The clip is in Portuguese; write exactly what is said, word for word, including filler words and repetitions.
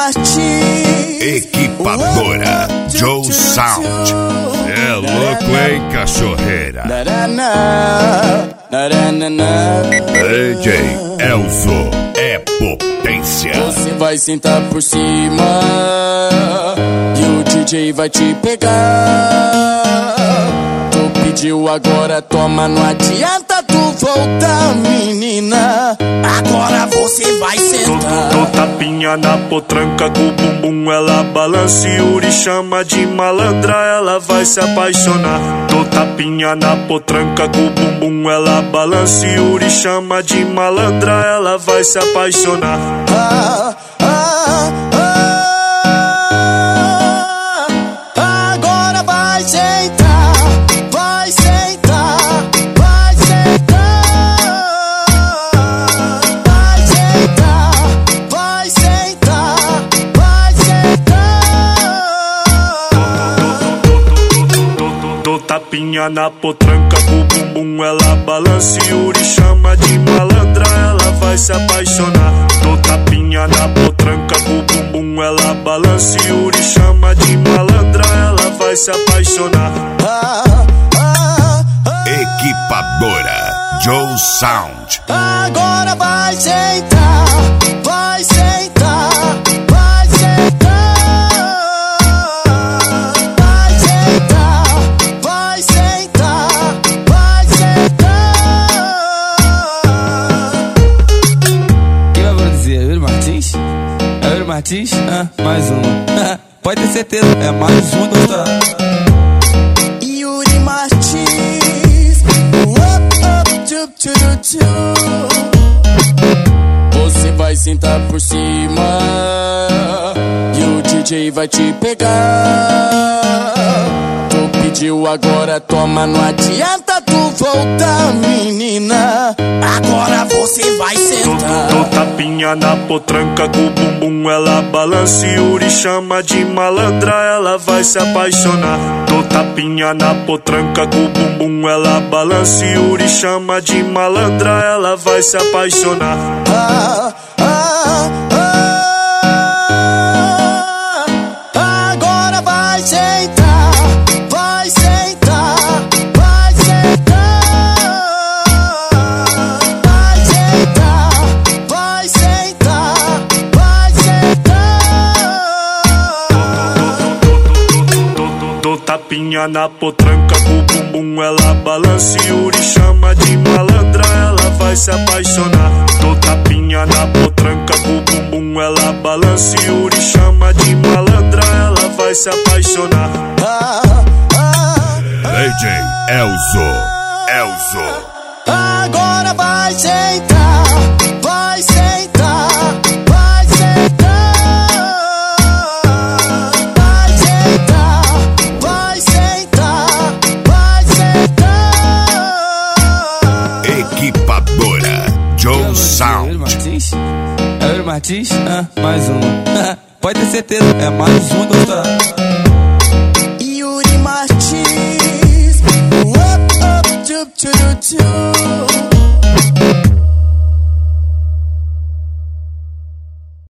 Martins, Equipadora Joe Sound. É louco, hein, cachorreira? D J Elzo é potência. Você vai sentar por cima e o D J vai te pegar. Tu pediu, agora toma, não adianta tu voltar, menina. Agora você vai sentar. Dou tapinha na potranca com o bumbum, ela balança e Yuri chama de malandra, ela vai se apaixonar. Dou tapinha na potranca com o bumbum, ela balança e Yuri chama de malandra, ela vai se apaixonar. Ah, ah, ah, agora vai sentar, vai sentar, vai sentar, vai sentar, vai sentar, vai sentar. Dou tapinha na potranca com o bumbum, ela balança e Yuri chama de malandra, ela vai se apaixonar. Dou tapinha na potranca com o bumbum, ela balança e Yuri chama de malandra, ela vai se apaixonar. Ah, ah, ah, Equipadora Joe Sound. agora vai sentar, vai sentar, vai sentar, vai sentar, vai sentar, vai sentar. Quem vai produzir? É o Yuri Martins? É o Yuri Martins? Ah, mais um. Pode ter certeza, é mais um do estourado. Yuri Martins, up, up, tchup, tchup, tchup. Você vai sentar por cima e o D J vai te pegar. Tu pediu, agora toma, não adianta tu voltar, menina. Agora você vai sentar. Dou tapinha na potranca com o bumbum, ela balança e Yuri chama de malandra, ela vai se apaixonar. Dou tapinha na potranca com o bumbum, ela balança e Yuri chama de malandra, ela vai se apaixonar. Ah, ah, ah, agora vai sentar, vai sentar, vai sentar, vai sentar, vai sentar, vai sentar. Dou tapinha na potranca com o bumbum, ela balança e Yuri chama de malandra, ela vai se apaixonar. Dou tapinha na potranca com o bumbum, ela balança e Yuri chama de malandra, ela vai se apaixonar. Ah, ah, D J Elzo, Elzo. agora vai sentar, vai sentar, vai sentar, vai sentar, vai sentar, vai sentar. Equipadora Joe É o Yuri Sound. Martins? É o Yuri Martins? Ah, mais um. Pode ter certeza, é mais um do estourado.